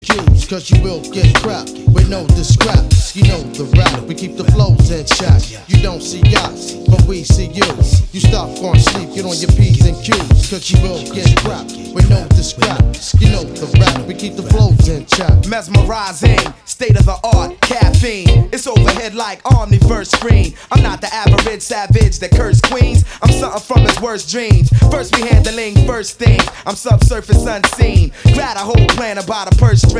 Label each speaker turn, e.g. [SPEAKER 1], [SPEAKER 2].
[SPEAKER 1] Cues, cause you will get cracked with no scraps. You know the rap, we keep the flows in check. You don't see us, but we see you. You stop on sleep, get on your P's and Q's, cause you will get cracked with no scraps. You know the rap, we keep the flows in check.
[SPEAKER 2] Mesmerizing, state of the art, caffeine. It's overhead like Omniverse screen. I'm not the average savage that curse queens. I'm something from his worst dreams. First we handling first things. I'm subsurface unseen. Grab a whole plan about a purse string.